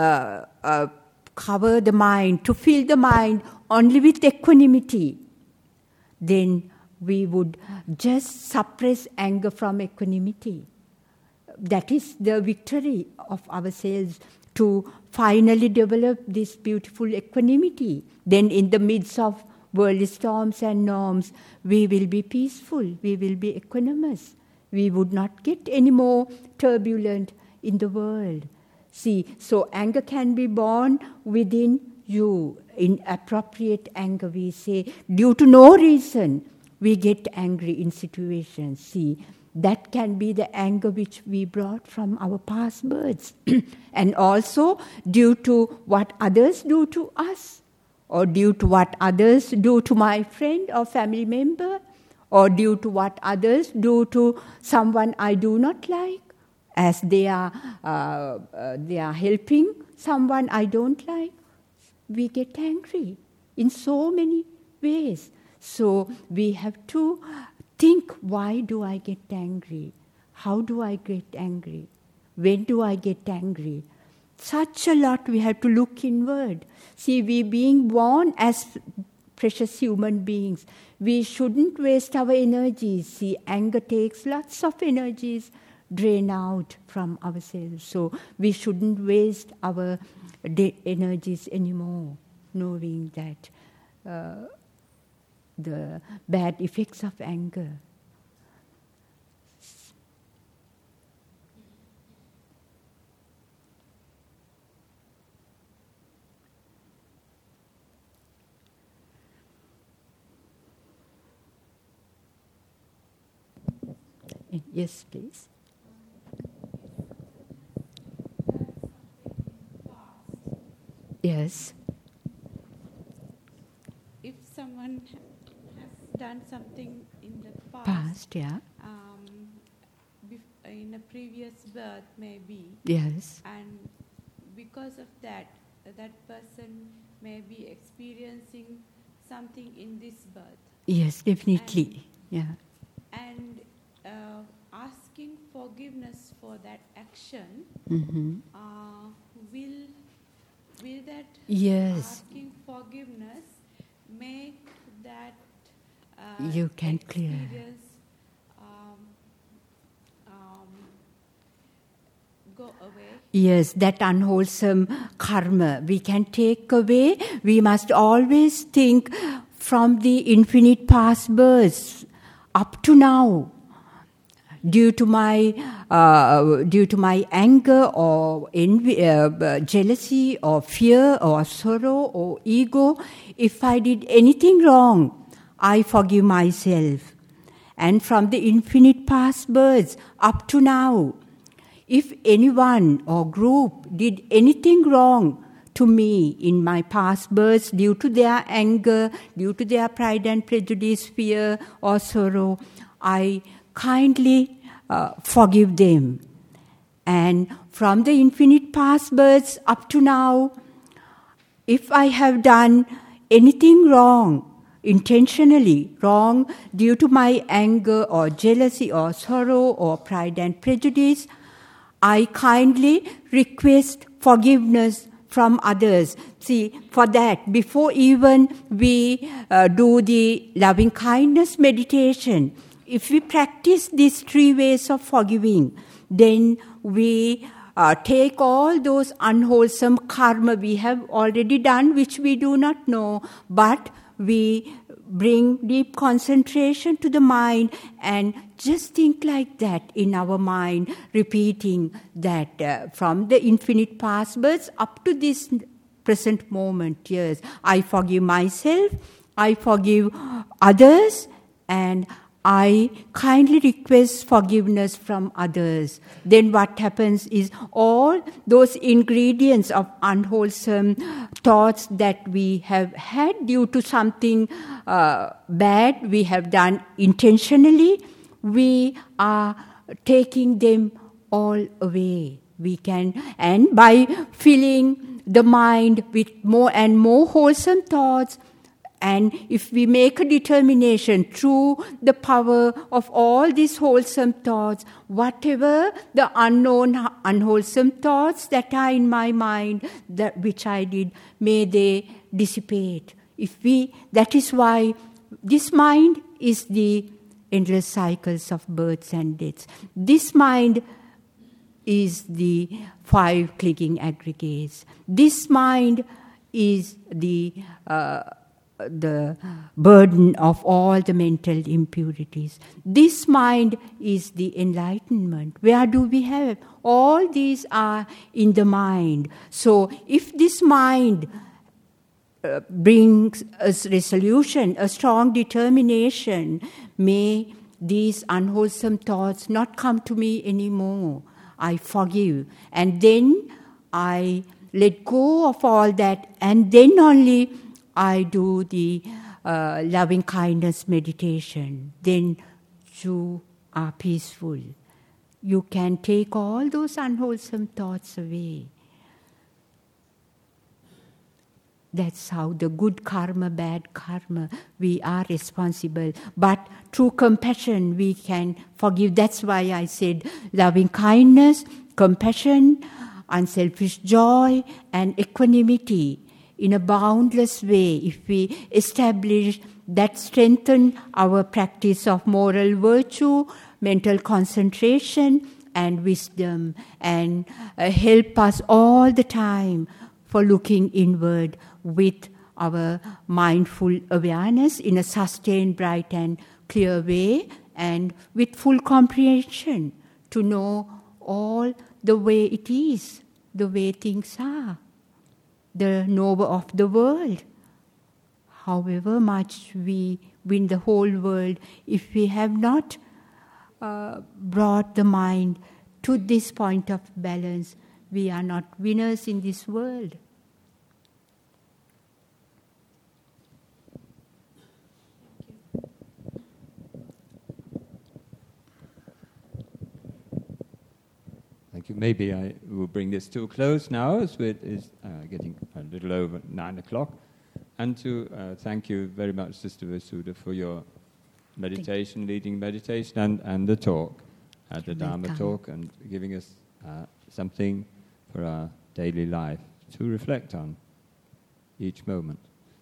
cover the mind, to fill the mind only with equanimity, then we would just suppress anger from equanimity. That is the victory of ourselves, to finally develop this beautiful equanimity. Then in the midst of worldly storms and norms, we will be peaceful, we will be equanimous. We would not get any more turbulent in the world. See, so anger can be born within you. In appropriate anger, we say, due to no reason, we get angry in situations. See, that can be the anger which we brought from our past births. And also due to what others do to us, or due to what others do to my friend or family member, or due to what others do to someone I do not like, as they are helping someone I don't like. We get angry in so many ways. So we have to think, why do I get angry? How do I get angry? When do I get angry? Such a lot we have to look inward. See, we being born as precious human beings, we shouldn't waste our energies. See, anger takes lots of energies drain out from ourselves. So we shouldn't waste our energies anymore, knowing that the bad effects of anger. Yes, please. Yes. If someone has done something in the Past, yeah. In a previous birth maybe, Yes. and because of that, that person may be experiencing something in this birth. Yes, definitely. And asking forgiveness for that action, Mm-hmm. will that Yes. asking forgiveness make that You can clear. experience go away? Yes, that unwholesome karma we can take away. We must always think from the infinite past births up to now. Due to my anger or envy, jealousy or fear or sorrow or ego, if I did anything wrong, I forgive myself. And from the infinite past births up to now, if anyone or group did anything wrong to me in my past births due to their anger, due to their pride and prejudice, fear or sorrow, I kindly forgive them. And from the infinite past births up to now, if I have done anything wrong, intentionally wrong, due to my anger or jealousy or sorrow or pride and prejudice, I kindly request forgiveness from others. See, for that, before even we do the loving kindness meditation, if we practice these 3 ways of forgiving, then we take all those unwholesome karma we have already done, which we do not know, but we bring deep concentration to the mind and just think like that in our mind, repeating that from the infinite past births up to this present moment. Yes, I forgive myself, I forgive others, and I kindly request forgiveness from others. Then what happens is all those ingredients of unwholesome thoughts that we have had due to something bad we have done intentionally, we are taking them all away. We can, and by filling the mind with more and more wholesome thoughts, and if we make a determination through the power of all these wholesome thoughts, whatever the unknown unwholesome thoughts that are in my mind, that which I did, may they dissipate. That is why this mind is the endless cycles of births and deaths. This mind is the 5 clinging aggregates. This mind is the burden of all the mental impurities. This mind is the enlightenment. Where do we have? All these are in the mind. So if this mind brings us resolution, a strong determination, may these unwholesome thoughts not come to me anymore. I forgive. And then I let go of all that, and then only I do the loving kindness meditation. Then you are peaceful. You can take all those unwholesome thoughts away. That's how the good karma, bad karma, we are responsible. But through compassion, we can forgive. That's why I said loving kindness, compassion, unselfish joy, and equanimity in a boundless way. If we establish that, strengthen our practice of moral virtue, mental concentration, and wisdom, and help us all the time for looking inward with our mindful awareness in a sustained, bright and clear way, and with full comprehension to know all the way it is, the way things are, the knower of the world. However much we win the whole world, if we have not brought the mind to this point of balance, we are not winners in this world. Thank you. Maybe I will bring this to a close now, as it is getting a little over 9 o'clock. And to thank you very much, Sister Vasudha, for your meditation, leading meditation, and the talk, the Dharma talk, and giving us something for our daily life to reflect on each moment,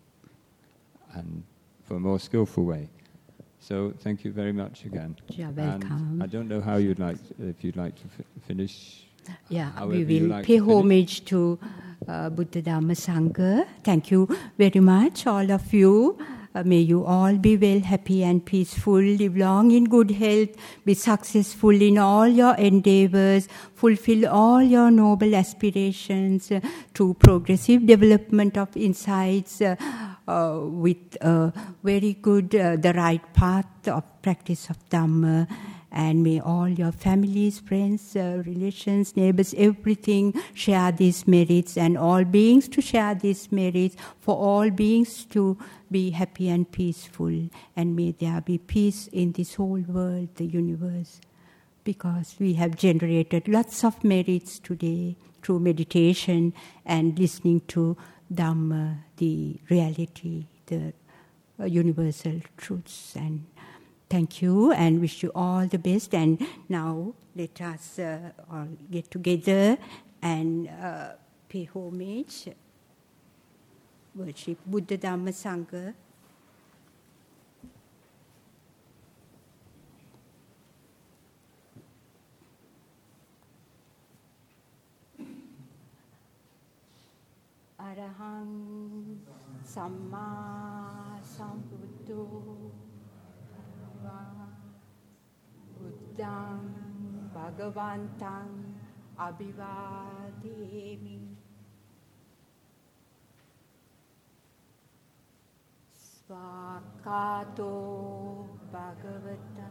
and for a more skillful way. So thank you very much again. You're welcome. And I don't know how you'd like, if you'd like to finish. Yeah, we will pay homage to Buddha Dhamma Sangha. Thank you very much, all of you. May you all be well, happy and peaceful, live long in good health, be successful in all your endeavors, fulfill all your noble aspirations through progressive development of insights with very good, the right path of practice of Dhamma. And may all your families, friends, relations, neighbors, everything share these merits, and all beings to share these merits, for all beings to be happy and peaceful. And may there be peace in this whole world, the universe, because we have generated lots of merits today through meditation and listening to Dhamma, the reality, the universal truths. And thank you, and wish you all the best. And now let us all get together and pay homage, worship Buddha Dhamma Sangha. Arahang Samma Sambuddho Buddhang Bhagavantang Abhivademi Svakato Bhagavata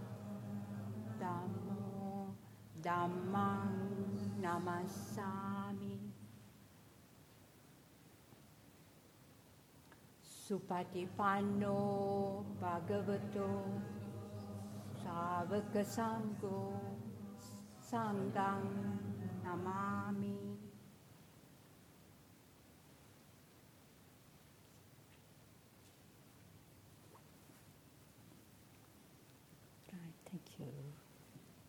Dhammo Dhammang Namassami Supatipanno Bhagavato Savaka Sangho Sanghang Namami